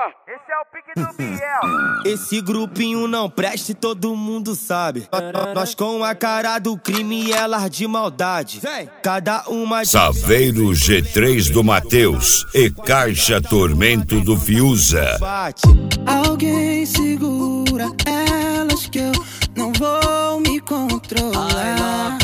Esse é o pique do Biel. Esse grupinho não presta e todo mundo sabe. Nós com a cara do crime e elas de maldade. Cada uma de... Saveiro G3 do Matheus e Caixa Tormento do Fiuza. Alguém segura elas que eu não vou me controlar.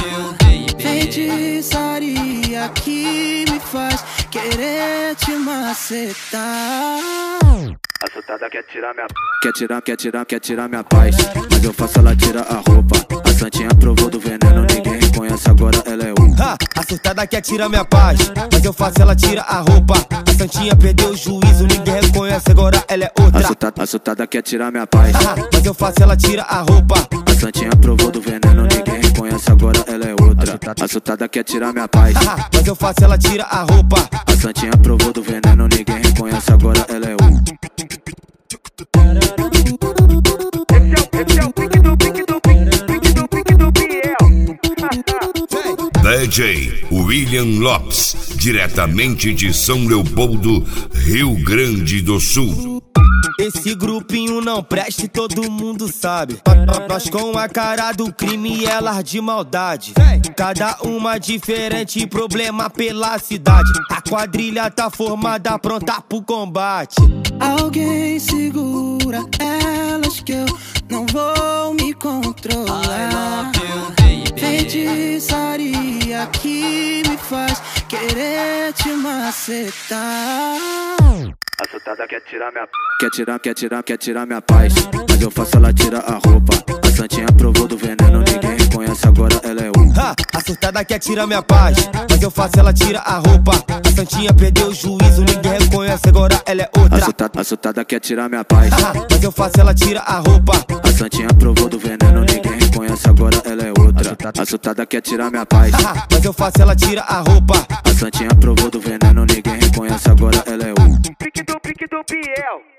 Feitiçaria que me faz querer te macetar. A sotada quer tirar minha... Quer tirar minha paz, mas eu faço ela tirar a roupa. A santinha provou do veneno, ninguém reconhece, agora ela é o... A surtada quer tirar minha paz, mas eu faço ela tirar a roupa. A santinha perdeu o juízo, ninguém reconhece, agora ela é outra. A surtada quer tirar minha paz, mas eu faço ela tirar a roupa. A santinha provou do veneno, ninguém reconhece, agora ela é outra. A surtada quer tirar minha paz, mas eu faço ela tirar a roupa. A santinha provou do veneno, ninguém reconhece, agora ela é outra. Esse é o pique do Biel. DJ William Lopes, diretamente de São Leopoldo, Rio Grande do Sul. Esse grupinho não presta e todo mundo sabe. Nós com a cara do crime e elas de maldade. Cada uma diferente, problema pela cidade. A quadrilha tá formada, pronta pro combate. Alguém segura elas que eu não vou me controlar. Feitiçaria que me faz querer te macetar. A sotada quer tirar minha... Quer tirar minha paz, mas eu faço ela tirar a roupa. A santinha provou do veneno, ninguém reconhece, agora ela é o... A surtada quer tirar minha paz, mas eu faço ela tirar a roupa. A santinha perdeu o juízo, ninguém reconhece, agora ela é outra. A surtada quer tirar minha paz, mas eu faço ela tirar a roupa. A santinha provou do veneno, ninguém reconhece, agora ela é outra. A surtada quer tirar minha paz, mas eu faço ela tirar a roupa. A santinha provou do veneno, ninguém reconhece, agora ela é outra. Pique do Biel.